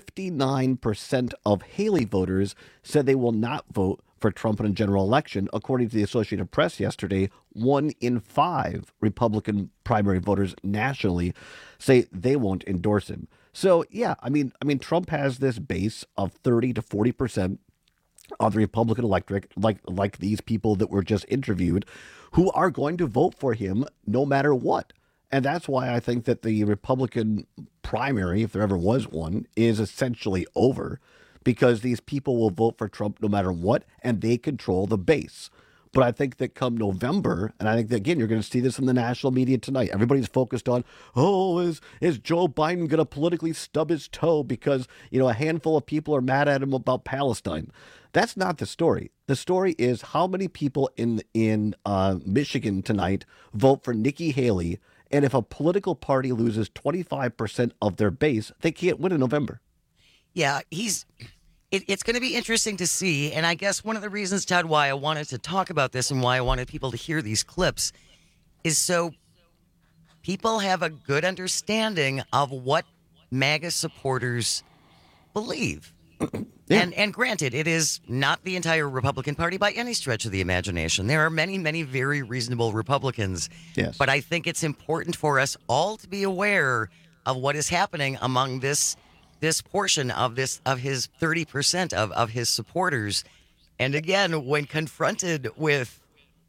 59% of Haley voters said they will not vote for Trump in a general election. According to the Associated Press yesterday, 1 in 5 Republican primary voters nationally say they won't endorse him. So, yeah, I mean, Trump has this base of 30 to 40% of the Republican electorate, like these people that were just interviewed, who are going to vote for him no matter what. And that's why I think that the Republican primary, if there ever was one, is essentially over, because these people will vote for Trump no matter what, and they control the base. But I think that come November, and I think that, again, you're going to see this in the national media tonight. Everybody's focused on, is Joe Biden going to politically stub his toe because, a handful of people are mad at him about Palestine? That's not the story. The story is how many people in Michigan tonight vote for Nikki Haley, and if a political party loses 25% of their base, they can't win in November. Yeah, It's going to be interesting to see, and I guess one of the reasons, Todd, why I wanted to talk about this and why I wanted people to hear these clips is so people have a good understanding of what MAGA supporters believe. Yeah. And granted, it is not the entire Republican Party by any stretch of the imagination. There are many, many very reasonable Republicans. Yes. But I think it's important for us all to be aware of what is happening among this portion of his 30% of his supporters. And again, when confronted with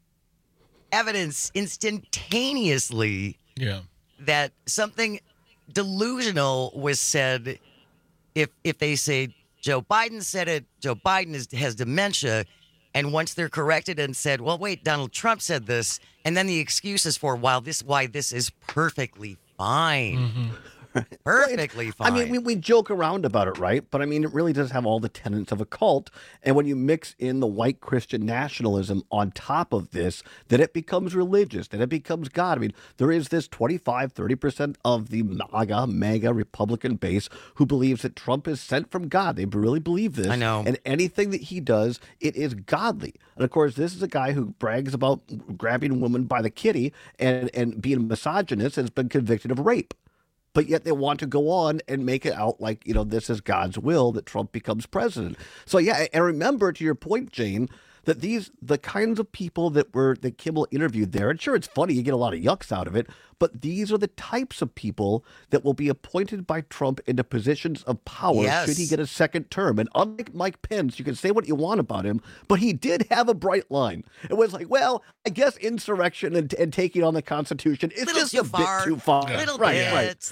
evidence instantaneously that something delusional was said, if they say Joe Biden said it, Joe Biden has dementia, and once they're corrected and said, well, wait, Donald Trump said this, and then the excuses for why this is perfectly fine. Mm-hmm. Perfectly fine. I mean, we joke around about it, right? But I mean, it really does have all the tenets of a cult. And when you mix in the white Christian nationalism on top of this, then it becomes religious, then it becomes God. I mean, there is this 25-30% of the MAGA Republican base who believes that Trump is sent from God. They really believe this. I know. And anything that he does, it is godly. And of course, this is a guy who brags about grabbing a woman by the kitty and being a misogynist, has been convicted of rape. But yet they want to go on and make it out like, this is God's will that Trump becomes president. So, yeah, and remember, to your point, Jane, that the kinds of people that Kimmel interviewed there, and sure, it's funny, you get a lot of yucks out of it, but these are the types of people that will be appointed by Trump into positions of power should he get a second term. And unlike Mike Pence, you can say what you want about him, but he did have a bright line. It was like, well, I guess insurrection and taking on the Constitution is just a bit too far. Little bits.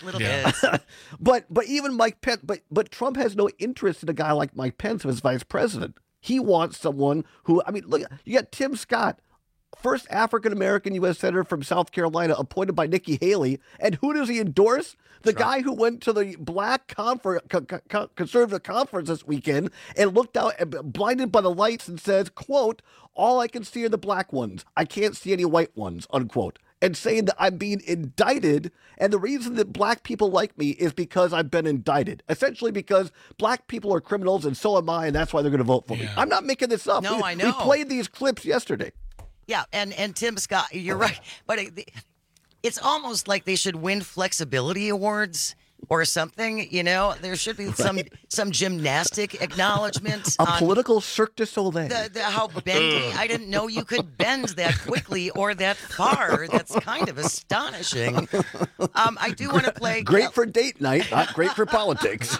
But even Mike Pence, but Trump has no interest in a guy like Mike Pence as vice president. He wants someone who, I mean, look, you got Tim Scott, first African-American U.S. Senator from South Carolina, appointed by Nikki Haley. And who does he endorse? The guy who went to the black conservative conference this weekend and looked out, blinded by the lights, and says, quote, all I can see are the black ones. I can't see any white ones, unquote. And saying that I'm being indicted, and the reason that black people like me is because I've been indicted. Essentially because black people are criminals, and so am I, and that's why they're going to vote for me. I'm not making this up. No, I know. We played these clips yesterday. Yeah, and Tim Scott, you're right. But it's almost like they should win flexibility awards or something, There should be some gymnastic acknowledgement. A political Cirque du Soleil. How bendy. I didn't know you could bend that quickly or that far. That's kind of astonishing. I do want to play... Great for date night, not great for politics.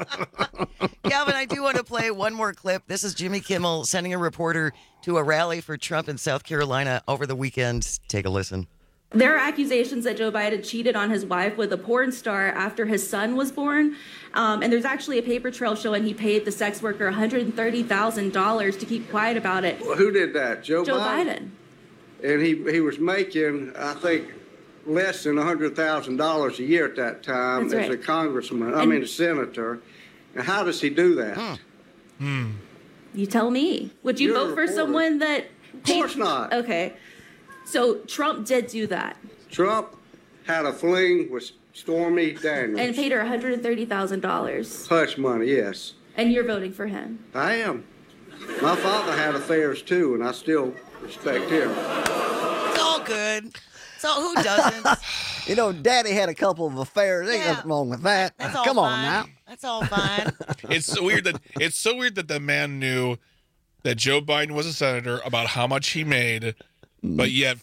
Calvin, I do want to play one more clip. This is Jimmy Kimmel sending a reporter to a rally for Trump in South Carolina over the weekend. Take a listen. There are accusations that Joe Biden cheated on his wife with a porn star after his son was born. And there's actually a paper trail showing he paid the sex worker $130,000 to keep quiet about it. Well, who did that? Joe Biden. And he was making, I think, less than $100,000 a year at that time as a congressman, a senator. And how does he do that? You tell me. Would you vote for someone that... Of course not. Okay. So Trump did do that. Trump had a fling with Stormy Daniels. And paid her $130,000. Hush money, yes. And you're voting for him. I am. My father had affairs too, and I still respect him. It's all good. So who doesn't? Daddy had a couple of affairs. Ain't nothing wrong with that. That's all Come fine. on now. That's all fine. It's so weird that the man knew that Joe Biden was a senator, about how much he made. But yet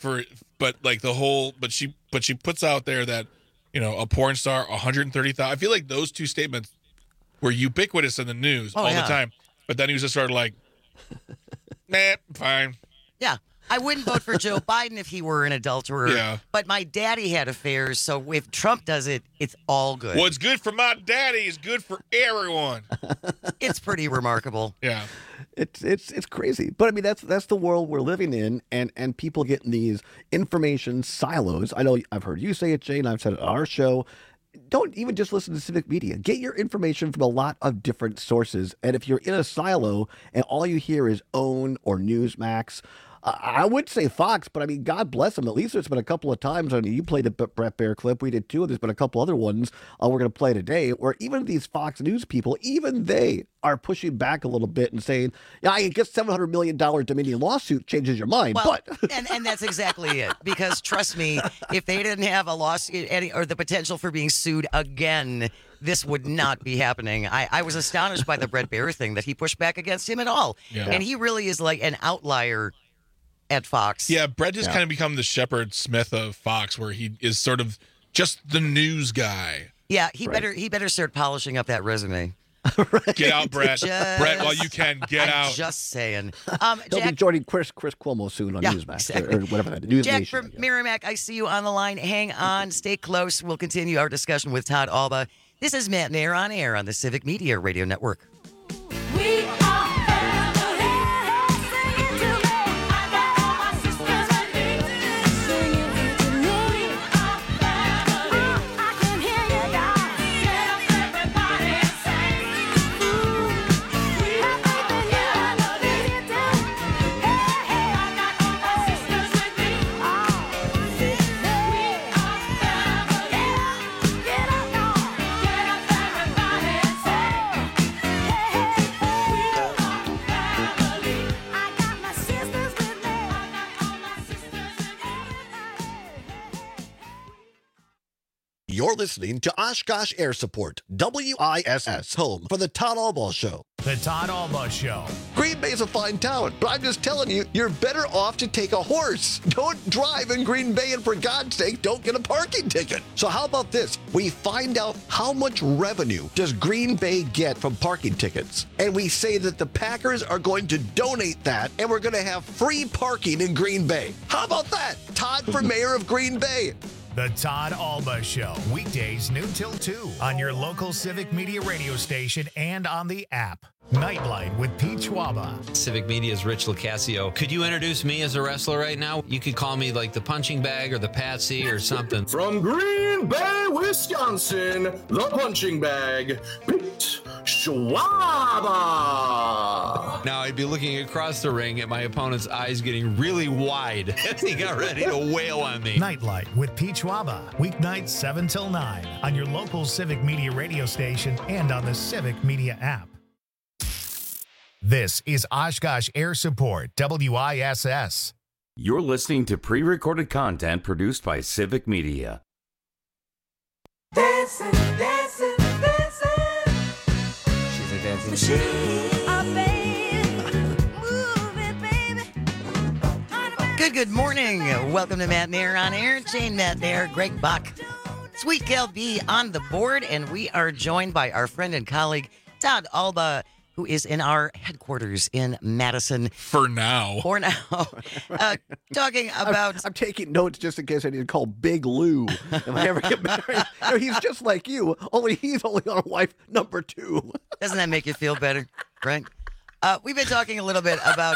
she puts out there that, a porn star, 130,000. I feel like those two statements were ubiquitous in the news all the time. But then he was just sort of like, nah, fine. Yeah. I wouldn't vote for Joe Biden if he were an adulterer. Yeah. But my daddy had affairs, so if Trump does it, it's all good. What's good for my daddy is good for everyone. It's pretty remarkable. Yeah. It's crazy. But I mean, that's the world we're living in, and people get in these information silos. I know I've heard you say it, Jane. I've said it on our show. Don't even just listen to civic media. Get your information from a lot of different sources. And if you're in a silo and all you hear is OWN or Newsmax, I would say Fox, but I mean, God bless them. At least there's been a couple of times. I mean, you played the Brett Baer clip. We did too. There's been a couple other ones we're going to play today where even these Fox News people, even they are pushing back a little bit and saying, yeah, I guess $700 million Dominion lawsuit changes your mind. Well, but and that's exactly it. Because trust me, if they didn't have a lawsuit or the potential for being sued again, this would not be happening. I was astonished by the Brett Baer thing, that he pushed back against him at all. Yeah. And he really is like an outlier at Fox. Yeah, Brett has kind of become the Shepard Smith of Fox, where he is sort of just the news guy. Yeah, he better start polishing up that resume. Get out, Brett. Brett, while you can, get out. Just saying. They'll be joining Chris Cuomo soon on Newsmax exactly. or whatever that is. Jack from Merrimack, I see you on the line. Hang on, stay close. We'll continue our discussion with Todd Alba. This is Matt Nair on air on the Civic Media Radio Network. We You're listening to Oshkosh Air Support, WISS, home for the Todd Albaugh Show. The Todd Albaugh Show. Green Bay's a fine town, but I'm just telling you, you're better off to take a horse. Don't drive in Green Bay, and for God's sake, don't get a parking ticket. So how about this? We find out how much revenue does Green Bay get from parking tickets, and we say that the Packers are going to donate that, and we're going to have free parking in Green Bay. How about that? Todd for mayor of Green Bay. The Todd Albaugh Show, weekdays noon till 2 on your local Civic Media radio station and on the app. Nightlight with Pete Schwaba. Civic Media's Rich Lucasio. Could you introduce me as a wrestler right now? You could call me like the punching bag or the Patsy or something. From Green Bay, Wisconsin, the punching bag, Pete Schwaba. Now I'd be looking across the ring at my opponent's eyes getting really wide as he got ready to wail on me. Nightlight with Pete Schwaba. Weeknights 7 till 9 on your local Civic Media radio station and on the Civic Media app. This is Oshkosh Air Support, WISS. You're listening to pre-recorded content produced by Civic Media. Dancing, dancing, dancing. She's a dancing machine. Good morning. Welcome to Matt Nair on Air. Jane Matt Nair, Greg Buck, Sweet Gal B on the board, and we are joined by our friend and colleague, Todd Albaugh, who is in our headquarters in Madison. For now. Talking about... I'm taking notes just in case I need to call Big Lou if I ever get married. He's just like you, only he's only on wife number 2. Doesn't that make you feel better, right? We've been talking a little bit about...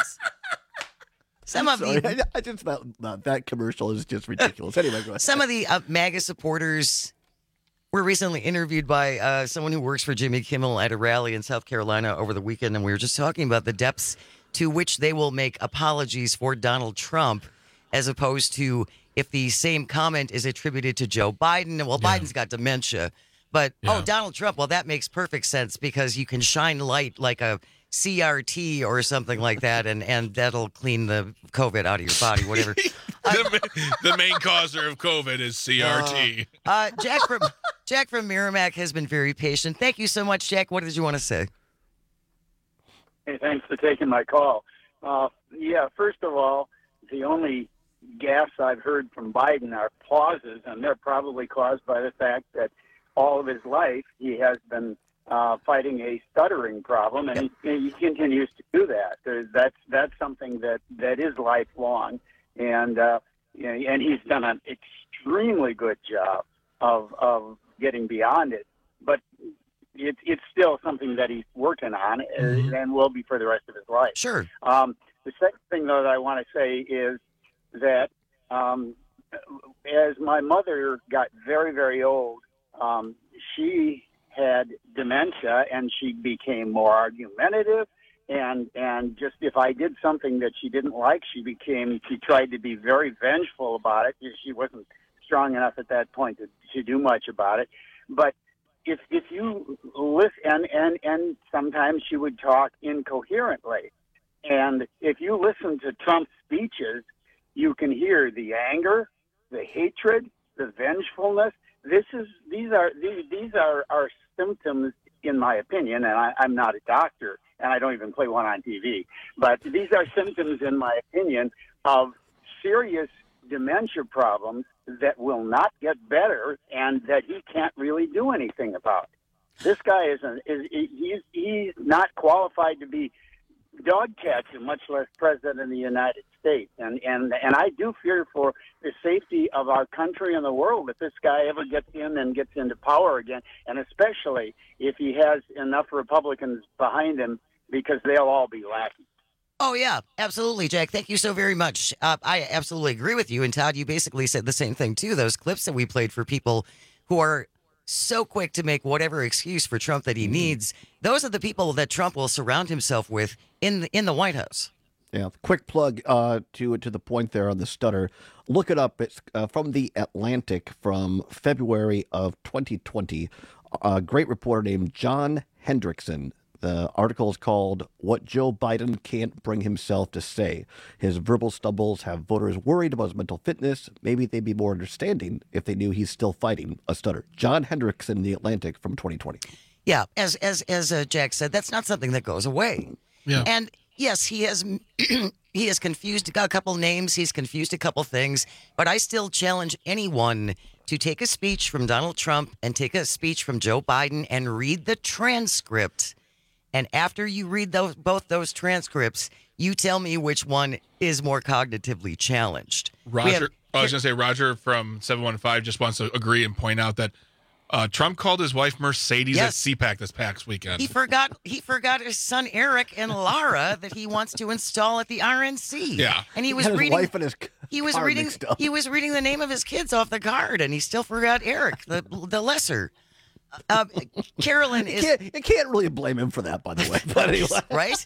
I just thought that commercial is just ridiculous. Anyway, go ahead. Some of the MAGA supporters were recently interviewed by someone who works for Jimmy Kimmel at a rally in South Carolina over the weekend, and we were just talking about the depths to which they will make apologies for Donald Trump, as opposed to if the same comment is attributed to Joe Biden. Well, yeah. Biden's got dementia, but Donald Trump, well, that makes perfect sense because you can shine light like a CRT or something like that, and that'll clean the COVID out of your body, whatever. The main causer of COVID is CRT. Jack from Merrimack has been very patient. Thank you so much, Jack. What did you want to say? Hey, thanks for taking my call. First of all, the only gaffes I've heard from Biden are pauses, and they're probably caused by the fact that all of his life he has been fighting a stuttering problem, and he continues to do that. That's something that is lifelong, and he's done an extremely good job of getting beyond it. But it's still something that he's working on, and will be for the rest of his life. Sure. The second thing, though, that I want to say is that as my mother got very, very old, she had dementia, and she became more argumentative, and just if I did something that she didn't like, she tried to be very vengeful about it. She wasn't strong enough at that point to do much about it. But if you listen, and sometimes she would talk incoherently, and if you listen to Trump's speeches, you can hear the anger, the hatred, the vengefulness. These are symptoms, in my opinion, and I'm not a doctor, and I don't even play one on TV, but these are symptoms, in my opinion, of serious dementia problems that will not get better and that he can't really do anything about. This guy he's not qualified to be dog catcher, much less president of the United States. And I do fear for the safety of our country and the world if this guy ever gets in and gets into power again, and especially if he has enough Republicans behind him, because they'll all be lacking. Oh, yeah, absolutely, Jack. Thank you so very much. I absolutely agree with you. And Todd, you basically said the same thing, too. Those clips that we played for people who are so quick to make whatever excuse for Trump that he needs, those are the people that Trump will surround himself with in the White House. Yeah, quick plug to the point there on the stutter. Look it up. It's from The Atlantic from February of 2020. A great reporter named John Hendrickson The article is called What Joe Biden Can't Bring Himself to Say. His verbal stumbles have voters worried about his mental fitness. Maybe they'd be more understanding if they knew he's still fighting a stutter. John Hendricks in The Atlantic from 2020. Yeah, as Jack said, that's not something that goes away. Yeah. And yes, he has confused a couple names. He's confused a couple things. But I still challenge anyone to take a speech from Donald Trump and take a speech from Joe Biden and read the transcript. And after you read both those transcripts, you tell me which one is more cognitively challenged. Roger, I was going to say, Roger from 715 just wants to agree and point out that Trump called his wife Mercedes at CPAC this past weekend. He forgot his son Eric and Lara that he wants to install at the RNC. Yeah, and he was reading. He was reading the name of his kids off the card, and he still forgot Eric, the lesser. Carolyn is. You can't really blame him for that, by the way. But anyway. Right?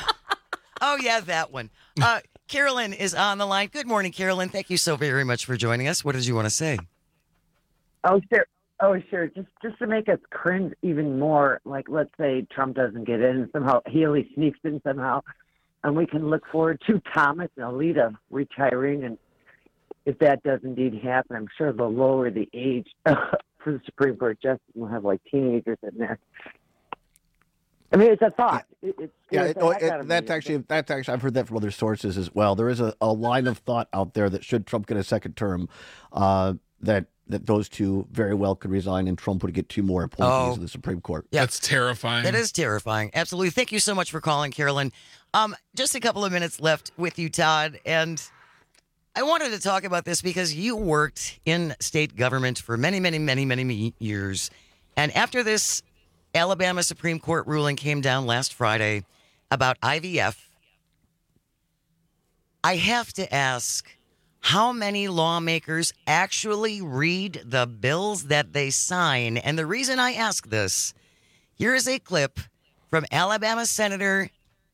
Oh yeah, that one. Carolyn is on the line. Good morning, Carolyn. Thank you so very much for joining us. What did you want to say? Oh sure. Just to make us cringe even more. Like, let's say Trump doesn't get in somehow. Haley sneaks in somehow, and we can look forward to Thomas and Alito retiring. And if that does indeed happen, I'm sure they'll lower the age for the Supreme Court justice. We'll have like teenagers in there. I mean, it's a thought. That's actually I've heard that from other sources as well. There is a line of thought out there that should Trump get a second term, that those two very well could resign and Trump would get 2 more appointees to the Supreme Court. Yeah. That's terrifying. That is terrifying. Absolutely. Thank you so much for calling, Carolyn. Just a couple of minutes left with you, Todd, and I wanted to talk about this because you worked in state government for many, many, many, many years. And after this Alabama Supreme Court ruling came down last Friday about IVF, I have to ask, how many lawmakers actually read the bills that they sign? And the reason I ask this, here is a clip from Alabama Senator,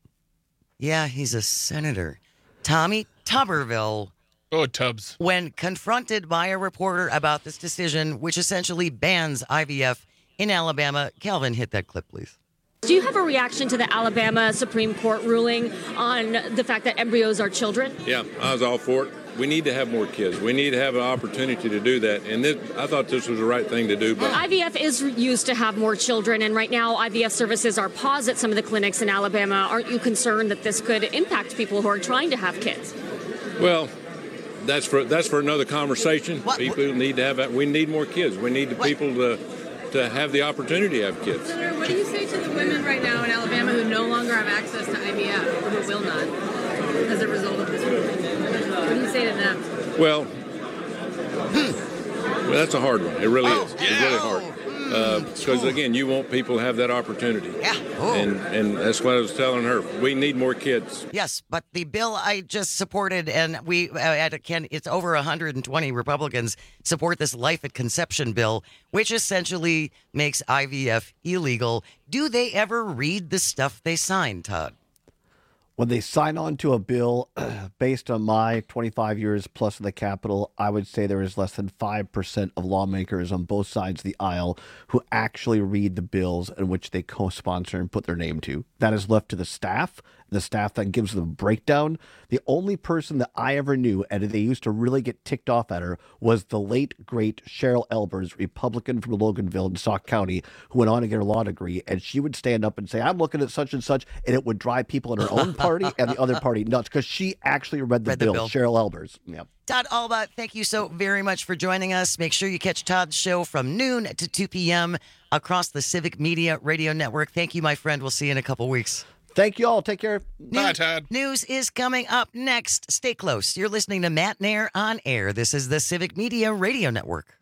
he's a senator, Tommy Tuberville. Oh, Tubbs. When confronted by a reporter about this decision, which essentially bans IVF in Alabama. Calvin, hit that clip, please. Do you have a reaction to the Alabama Supreme Court ruling on the fact that embryos are children? Yeah, I was all for it. We need to have more kids. We need to have an opportunity to do that. And I thought this was the right thing to do. But IVF is used to have more children, and right now IVF services are paused at some of the clinics in Alabama. Aren't you concerned that this could impact people who are trying to have kids? Well, that's for another conversation. People need to have that. We need more kids. We need the people to have the opportunity to have kids. Senator, what do you say to the women right now in Alabama who no longer have access to IVF, or who will not, as a result of this ruling? What do you say to them? Well, that's a hard one. It really is. It's really hard. Because, again, you want people to have that opportunity. Yeah. And that's what I was telling her. We need more kids. Yes, but the bill I just supported, and we it's over 120 Republicans support this life at conception bill, which essentially makes IVF illegal. Do they ever read the stuff they sign, Todd? When they sign on to a bill, based on my 25 years plus in the Capitol, I would say there is less than 5% of lawmakers on both sides of the aisle who actually read the bills in which they co-sponsor and put their name to. That is left to the staff that gives them a breakdown. The only person that I ever knew, and they used to really get ticked off at her, was the late, great Cheryl Elbers, Republican from Loganville in Sauk County, who went on to get her law degree. And she would stand up and say, I'm looking at such and such, and it would drive people in her own party and the other party nuts, because she actually read the bill. Cheryl Elbers. Yeah. Todd Alba, thank you so very much for joining us. Make sure you catch Todd's show from noon to 2 p.m. across the Civic Media Radio Network. Thank you, my friend. We'll see you in a couple weeks. Thank you all. Take care. Bye, Todd. News is coming up next. Stay close. You're listening to Matt Nair on Air. This is the Civic Media Radio Network.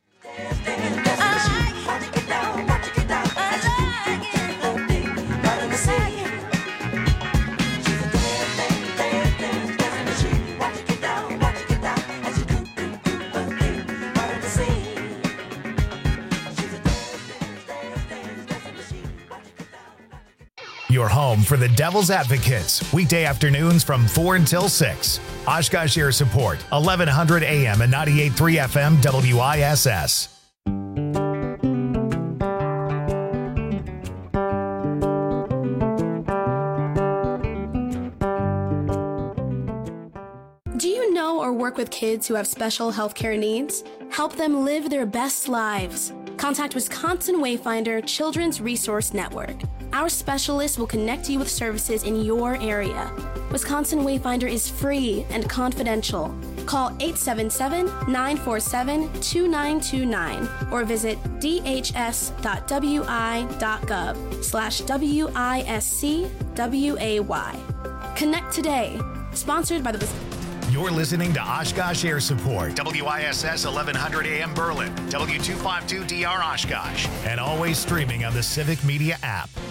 Your home for the Devil's Advocates, weekday afternoons from 4 until 6. Oshkosh Air Support, 1100 AM and 98.3 FM WISS. work with kids who have special healthcare needs, help them live their best lives. Contact Wisconsin Wayfinder Children's Resource Network. Our specialists will connect you with services in your area. Wisconsin Wayfinder is free and confidential. Call 877-947-2929 or visit dhs.wi.gov/WISCWAY. Connect today. Sponsored by the... You're listening to Oshkosh Air Support, WISS 1100 AM Berlin, W252DR Oshkosh, and always streaming on the Civic Media app.